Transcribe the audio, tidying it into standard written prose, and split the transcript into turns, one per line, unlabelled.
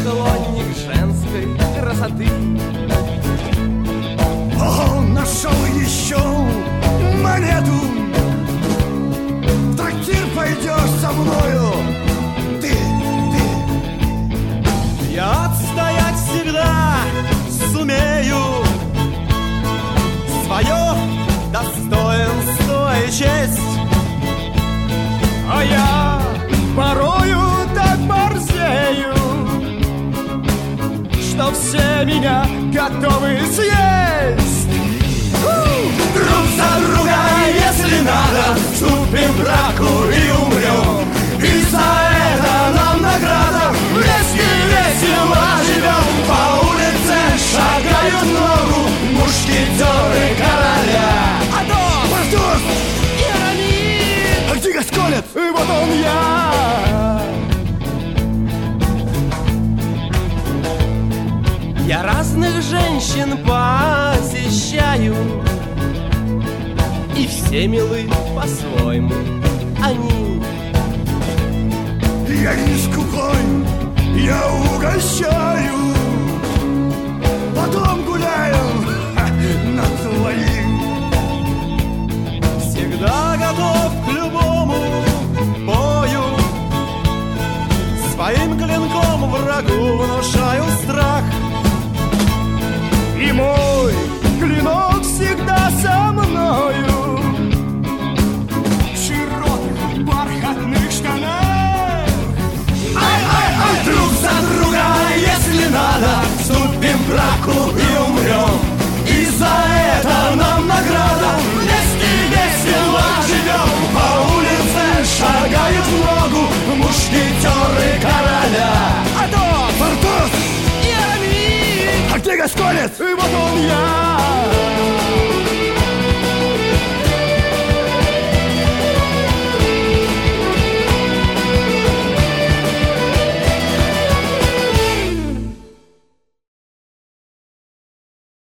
поклонник женской красоты.
О, нашел еще монету. В трактир пойдешь со мною. Ты.
Я отстоять всегда сумею свое достоинство и честь. А я порою так борзею, что все меня готовы съесть. Друг за друга, если надо, вступим в драку и умрем. И за это нам награда. Вместе весело живем. По улице шагают в ногу мушкетеры короля.
Портос!
Иронит!
А где Гасконец?
И вот он я разных женщин посещаю, и все милы по-своему они.
Я не скупой, я угощаю. Потом гуляем на твоим.
Всегда готов к любому бою, своим клинком врагу внушаю страх. И мой клинок всегда со мною в широких бархатных штанах. Ай, друг за друга, если надо, вступим в драку и умрем.